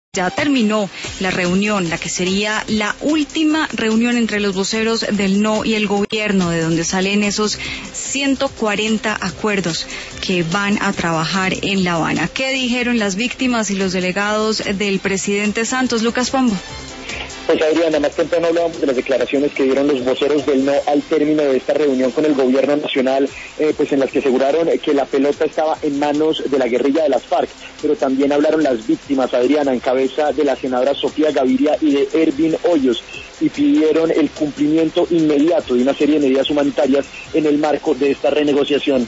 Ya terminó la reunión, la que sería la última reunión entre los voceros del No y el gobierno, de donde salen esos 140 acuerdos que van a trabajar en La Habana. ¿Qué dijeron las víctimas y los delegados del presidente Santos? Lucas Pombo. Pues Adriana, más temprano hablábamos de las declaraciones que dieron los voceros del No al término de esta reunión con el gobierno nacional, pues en las que aseguraron que la pelota estaba en manos de la guerrilla de las FARC, pero también hablaron las víctimas, Adriana, en cabeza de la senadora Sofía Gaviria y de Ervin Hoyos, y pidieron el cumplimiento inmediato de una serie de medidas humanitarias en el marco de esta renegociación.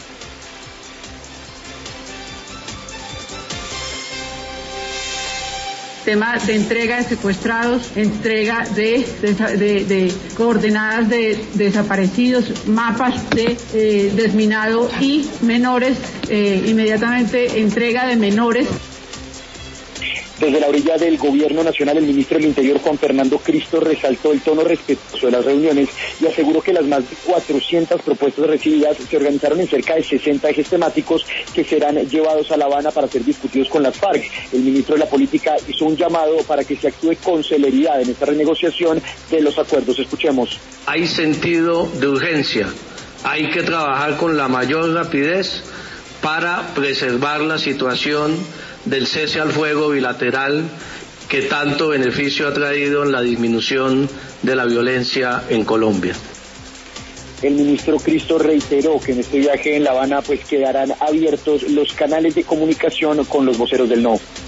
Tema de entrega de secuestrados, entrega de coordenadas de desaparecidos, mapas de desminado y menores, inmediatamente entrega de menores. Desde la orilla del gobierno nacional, el ministro del Interior, Juan Fernando Cristo, resaltó el tono respetuoso de las reuniones y aseguró que las más de 400 propuestas recibidas se organizaron en cerca de 60 ejes temáticos que serán llevados a La Habana para ser discutidos con las FARC. El ministro de la Política hizo un llamado para que se actúe con celeridad en esta renegociación de los acuerdos. Escuchemos. Hay sentido de urgencia. Hay que trabajar con la mayor rapidez para preservar la situación del cese al fuego bilateral que tanto beneficio ha traído en la disminución de la violencia en Colombia. El ministro Cristo reiteró que en este viaje en La Habana pues quedarán abiertos los canales de comunicación con los voceros del No.